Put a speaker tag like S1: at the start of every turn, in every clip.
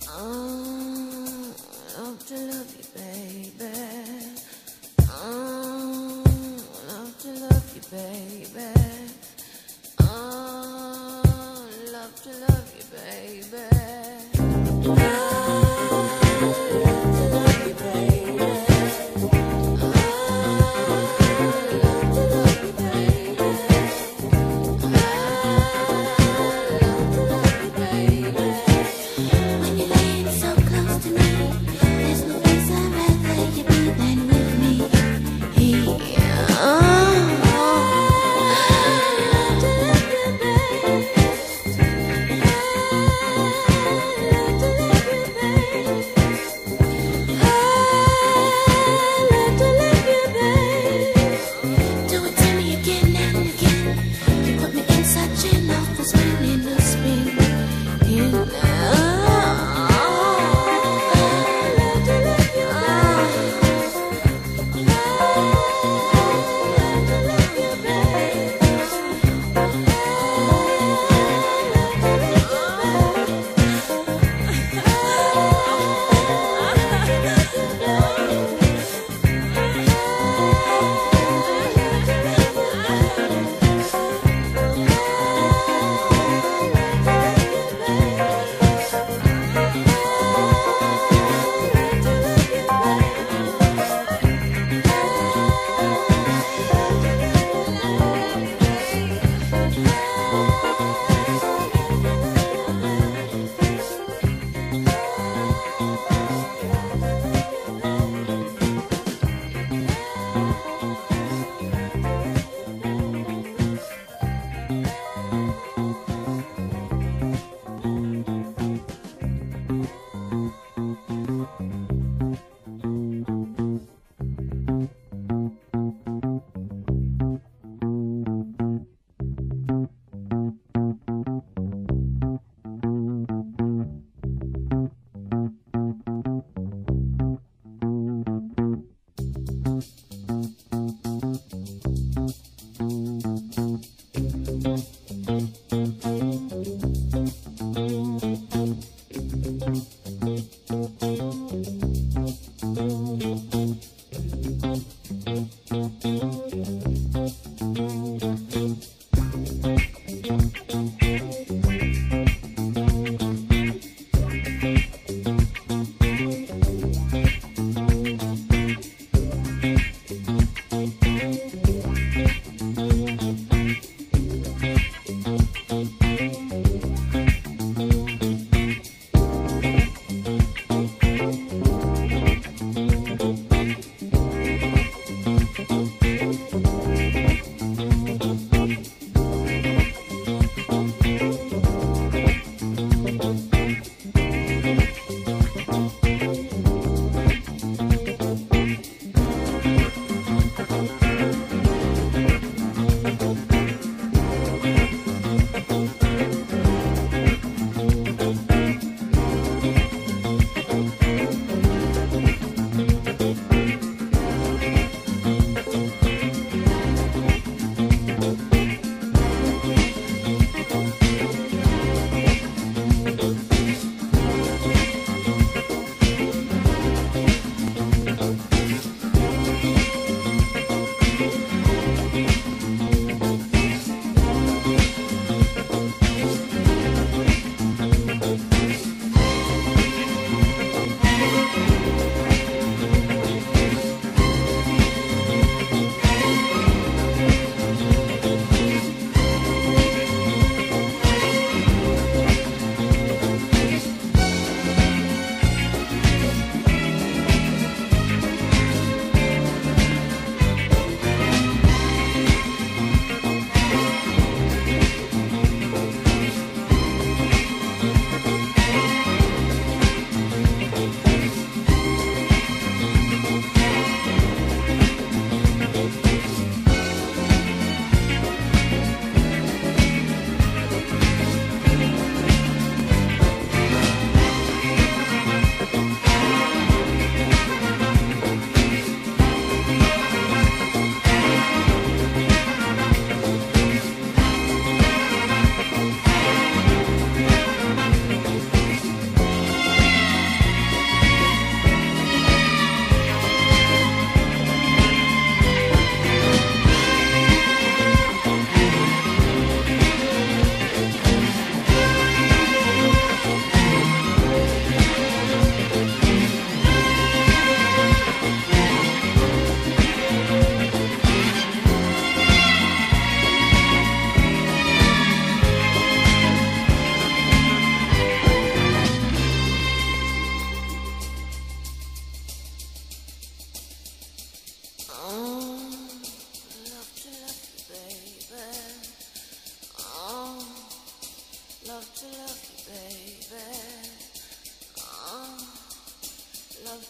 S1: Oh, love to love you, baby. Oh, love to love you, baby. Oh, love to love you, baby. Oh, love to love you, baby. Oh, love to love you, baby. Oh, love to love you, baby. When you're laying so close to me, there's no place I'd rather you be than with me.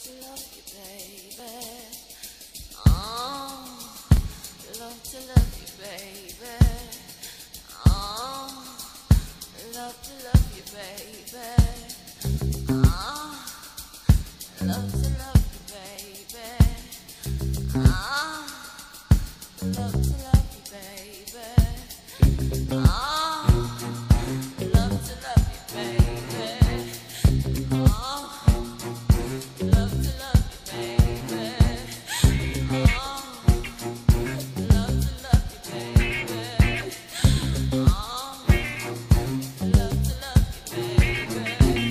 S1: to love you, baby. Oh, love to love you, baby. Oh, love to love you, baby. Oh, love to love you, baby. Oh, love to love you, baby. Oh, love to love you, baby. Oh, love to love you, baby. Oh, love to love you, baby. Oh, love to love you, baby.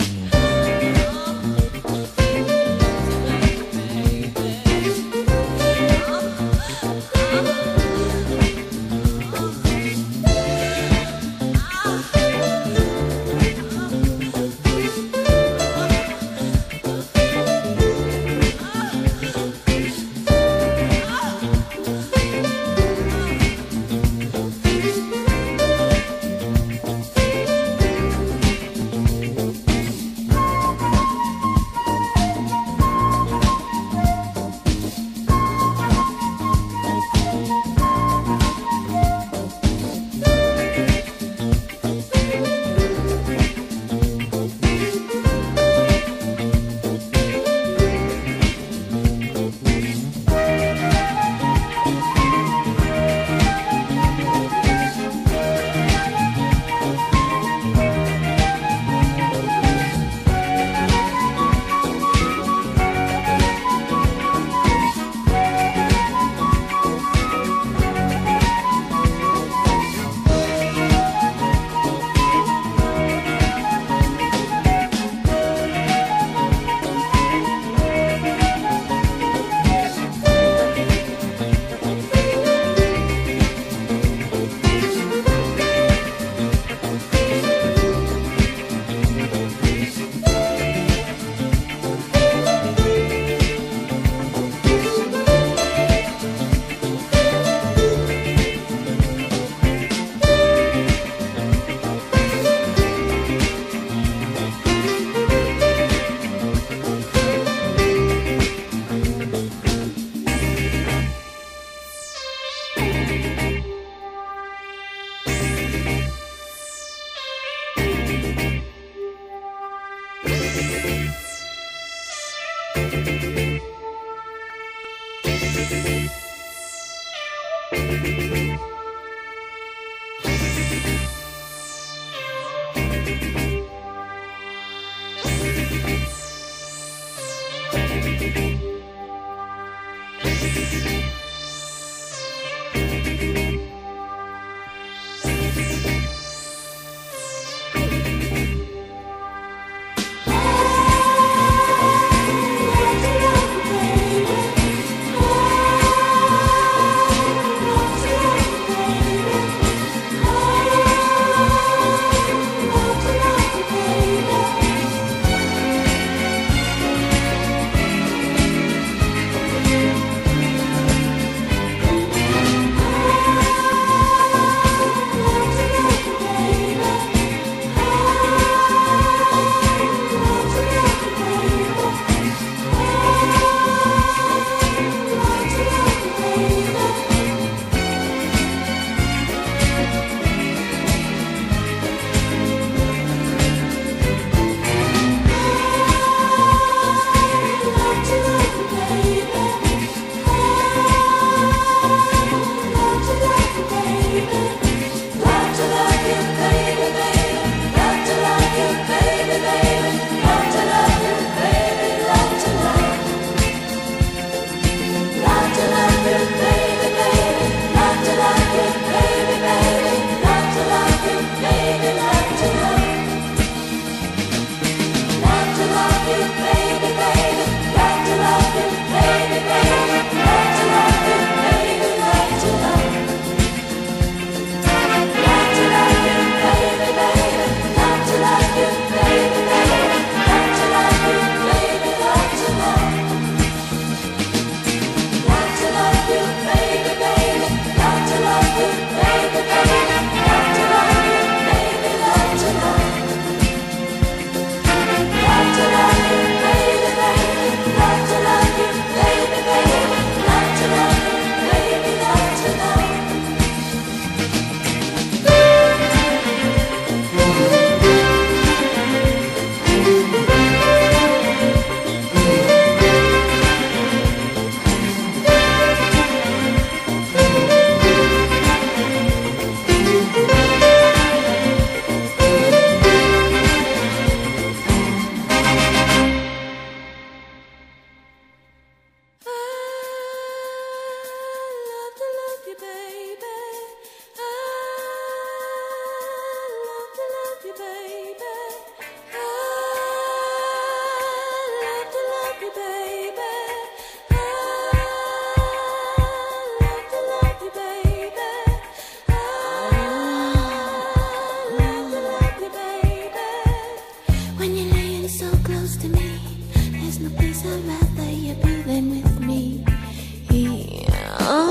S1: lay so close to me. There's no place I'd rather you be than with me. Oh,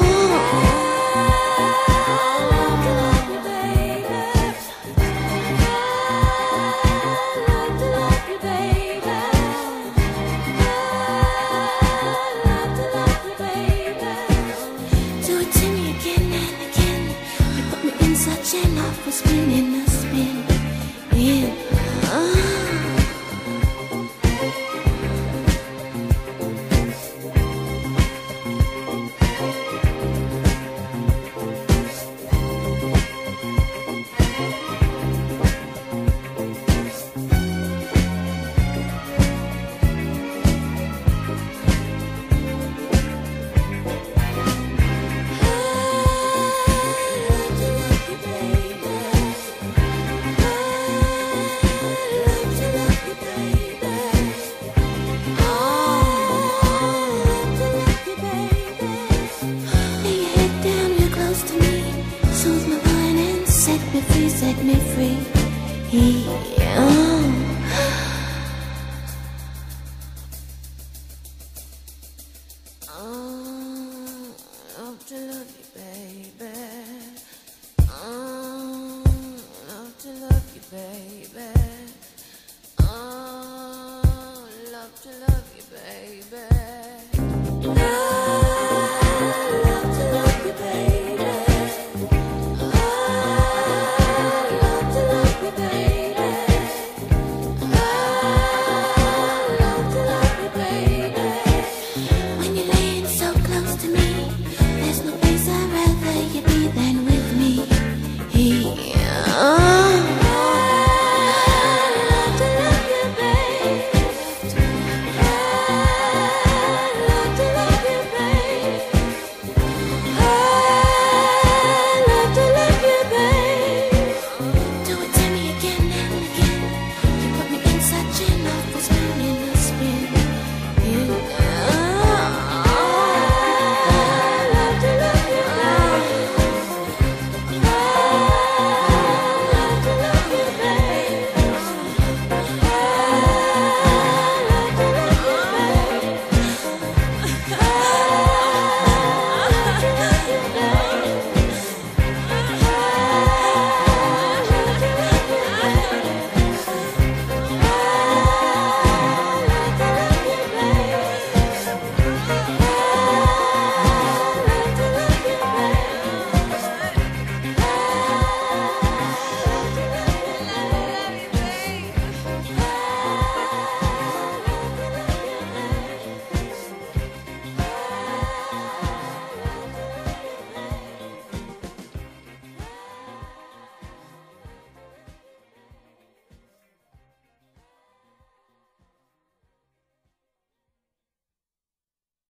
S1: love to love you, baby. Love to love you, baby. Love to love you, baby. Do it to me again and again. You put me in such an awful spin, in a spin. Yeah. Set me free. Love to love you, baby. Love to love you, baby. Love to love you, baby.